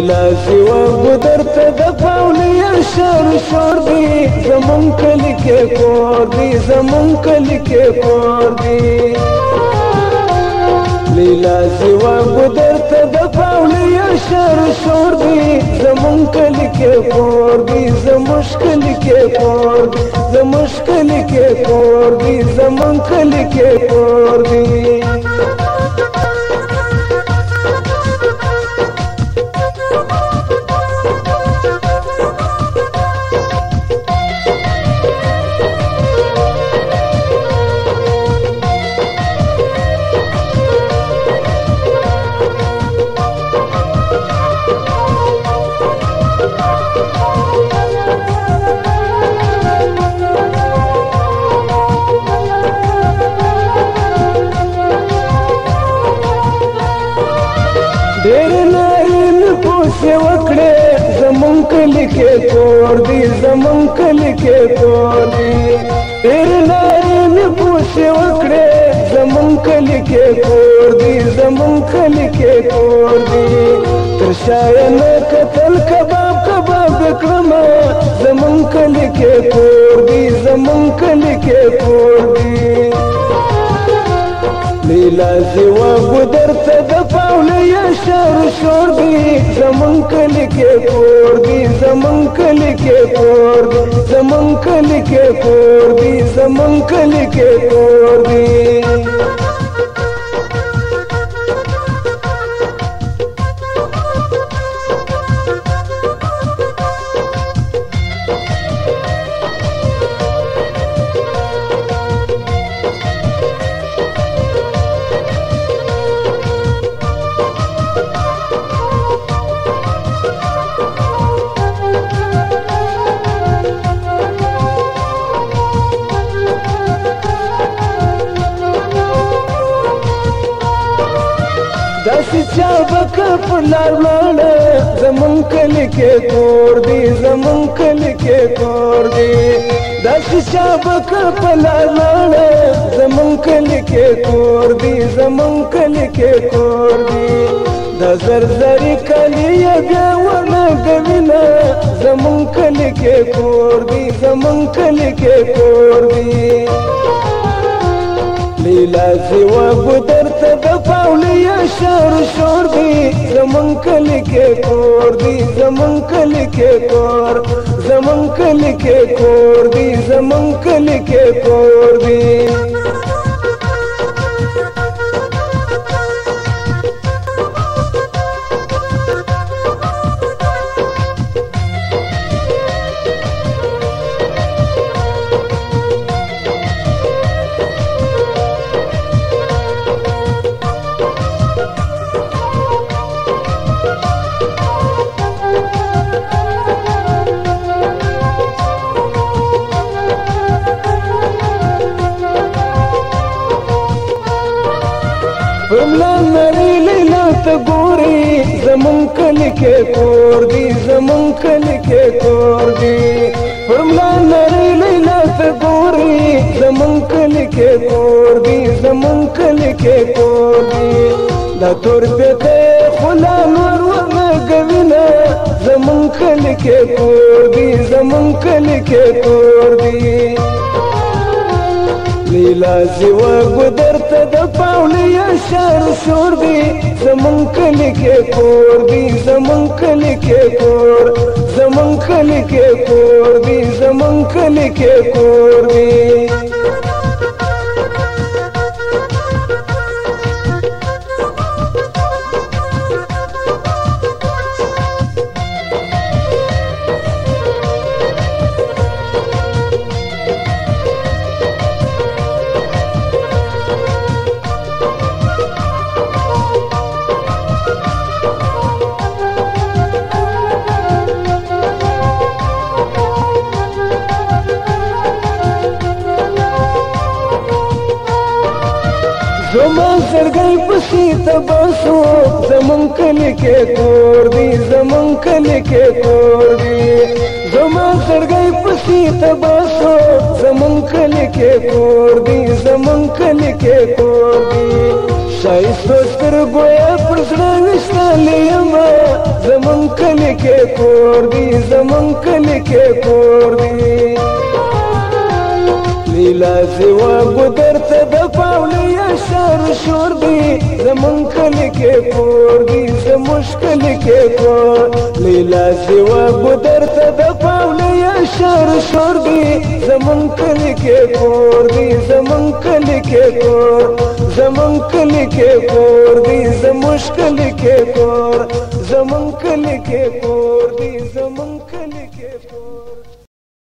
لیلا زیوا ګودر ته د پاولیا شر شور دی زمون کلی کې کور دی زمون کلی کې کور دی لیلا زیوا ګودر ته د پاولیا شر شور دی زمون کلی کې کور دی زموږ کلی کې کور دی زموږ کلی کې کور دی زمون کلی کې کور دی ډېر نارین پوښې وکړې زمون کلی کې کور دی زمون کلی کې کور دی ډېر نارین پوښې وکړې زمون کلی کې کور دی زمون کلی کې کور دی تر شایه نه کتل کباب کباب کړمه زمون کلی کې کور دی زمون کلی کې کور دی لیلا زیوا ګودر ته د پاولیا شر شور دی زمون کلی کې کور دی زمون کلی کې کور دی زمون کلی کې کور دی زمون کلی کې کور دی داسې چا بکه په لار ولاړه زمون کلی کې کور دی زمون کلی کې کور دی داسې چا بکه په لار ولاړه زمون کلی کې کور دی زمون کلی کې کور دی د زرزرې کلی یې بیا ونه کوینه زمون کلی کې کور دی زمون کلی کې کور دی لیلا زیوا ګودر ته د پاولیا شر شور دی زمون کلی کې کور دی زمون کلی کې کور زمون کلی کې کور دی زمون کلی کې کور دی پرملا نری لیلا ته ګوري زمون کلی کې کور دی زمون کلی کې کور دی پرملا نری لیلا ته ګوري زمون کلی کې کور دی زمون کلی کې کور دی دا تور په خلا نور ورنه کوینه زمون کلی کې کور دی زمون کلی کې کور دی لیلا زیوا ګودر ته د پاولیا شر شور دی زمون کلی کې کور دی زمون کلی کې کور زمون کلی کې کور دی زمون کلی کې کور دی زمان سرګي پسې تباسو زمون کلی کې کور دی زمون کلی کې کور دی زمان سرګي پسې تباسو زمون کلی کې کور دی زمون کلی کې کور دی ښایستو سترګو یې پر زړه ویشتلی یمه زمونږ کلي کې کور دی زمونږ کلي کې کور دی لیلا زیوا ګودر ته د پاولۍ اشار شور دی زمونږ کلي کې کور دی زموږ کلي کې کور لیلا زیوا ګودر ته د پاولۍ اشار شور دی زمونږ کلي کې کور دی زمونږ کلي کې کور زمونږ کلي کې کور دی زموږ کلي کې کور زمونږ کلي کې کور دی زمونږ کلي کې کور